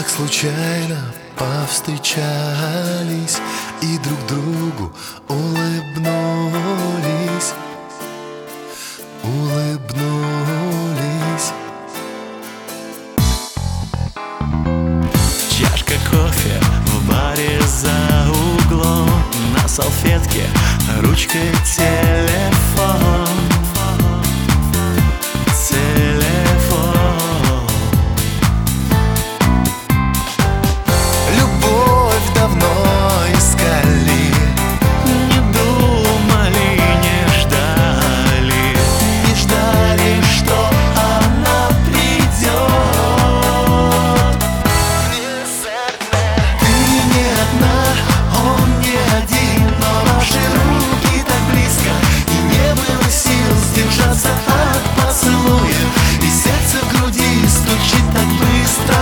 так случайно повстречались и друг другу улыбнулись, улыбнулись. Чашка кофе в баре за углом, на салфетке ручкой телефон. Любовь давно искали, не думали, не ждали, не ждали, что она придет. Ты не одна, он не один, но ваши руки так близко, и не было сил сдержаться от поцелуя, и сердце в груди стучит так быстро.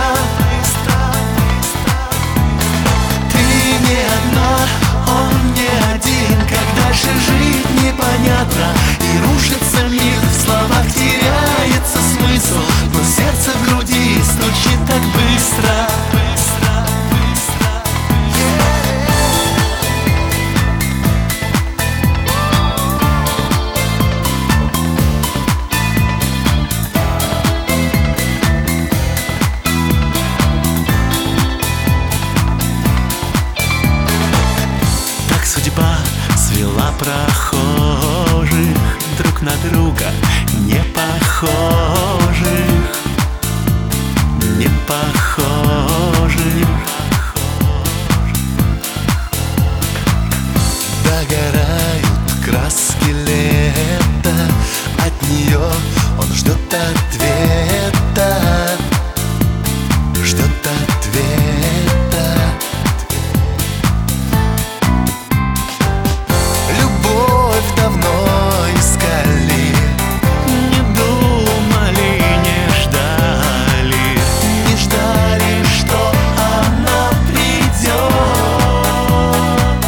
Ты не одна, он не один, как дальше жить непонятно, и рушится мир, в словах теряется смысл, но сердце в груди стучит так быстро. Судьба свела прохожих друг на друга, не похожих, не похожих. Догорают краски лета, от нее он ждет ответа, ждет ответа. Любовь давно искали, Не думали, не ждали, не ждали, что она придет.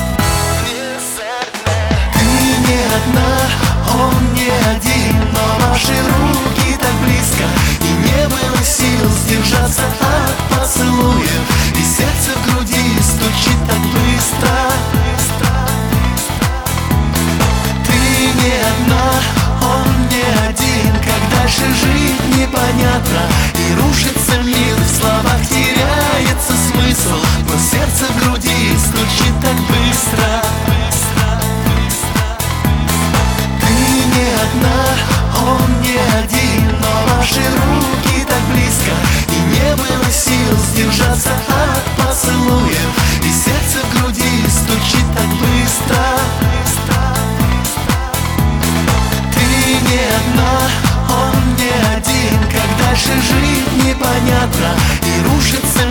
Ты не одна, он не один, но ваши руки так близко, и не было сил сдержаться от поцелуя, и сердце в груди стучит так быстро. Ты не одна, он не один, как дальше жить непонятно, и рушится мир, в словах теряется смысл, но сердце в груди стучит так быстро. Ты не одна, он не один, но ваши руки так близко, и не было сил сдержаться от поцелуя, и сердце в груди стучит так быстро. Ты не одна, он не один, как дальше жить непонятно, и рушится